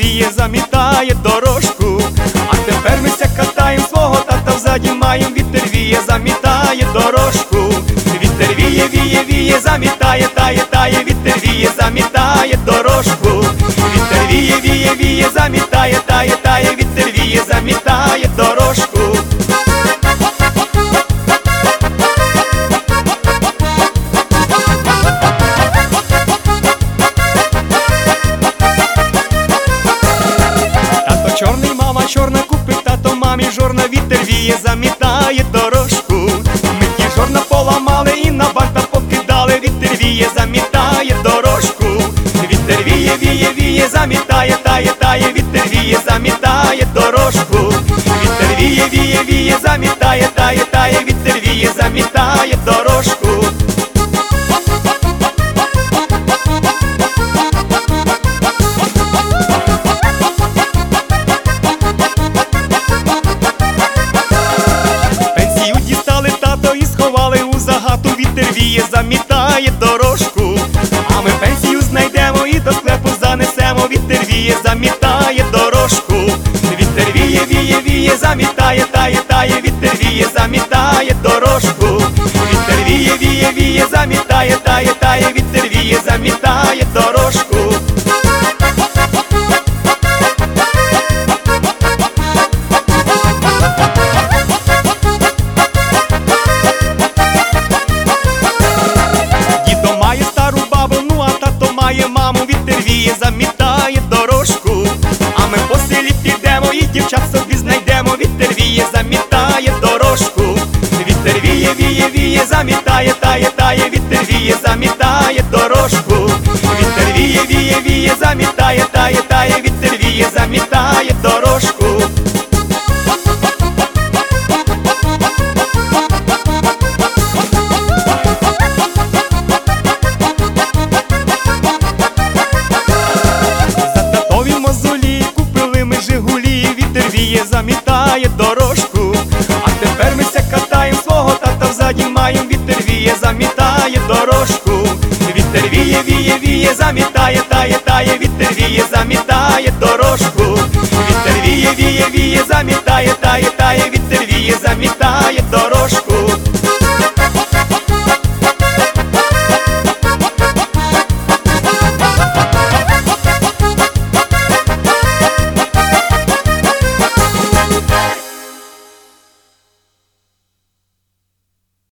віє, замітає дорожку. А тепер ми ся катаєм, свого тата взаді маєм. Вітер віє, замітає дорожку. Вітер віє, віє, віє, замітає, тає, тає. Вітер віє, замітає дорожку. Вітер віє, віє, віє, замітає, тає, тає. Вітер віє, замітає дорожку. Тато чорний, мама чорна, купить тато мамі жорна. Вітер віє, замітає дорожку. Ми ті жорна поламали і на банта покидали. Вітер віє, замітає дорожку. Вітер віє, віє, віє, замітає, тає, тає. Вітер віє, замітає дорожку. Вітер віє, віє, віє, замітає, тає, тає. Вітер віє, замітає дорожку. Пенсію дістали тато і сховали у загату. Вітер віє, замітає дорожку. А ми пенсію знайдемо і до склепу занесемо. Вітер віє, замітає дорожку. Вітер віє, віє, віє, замітає, тає, тає. Вітер віє, замітає дорожку. Вітер віє, віє, віє, замітає, тає, тає. Вітер віє, замітає дорожку. Дідо має стару бабу, ну а тато має маму. Вітер віє, замітає дорожку. А ми по селі підемо і дівчат собі знайдемо. Вітер віє, замітає дорожку. Вітер віє, віє, віє, замітає, тає, тає. Вітер віє, замітає дорожку. Вітер віє, віє, віє, замітає, тає, тає. Вітер віє, замітає дорожку. За татові мозолі купили ми Жигулі. Вітер віє, замітає дорожку. А тепер ми ся катаєм, свого тата взаді маєм. Вітер віє, замітає дорожку. Вітер віє, віє, віє, замітає, тає, тає. Вітер віє, замітає дорожку. Вітер віє, віє, віє, замітає, тає, тає. Вітер віє, замітає дорожку.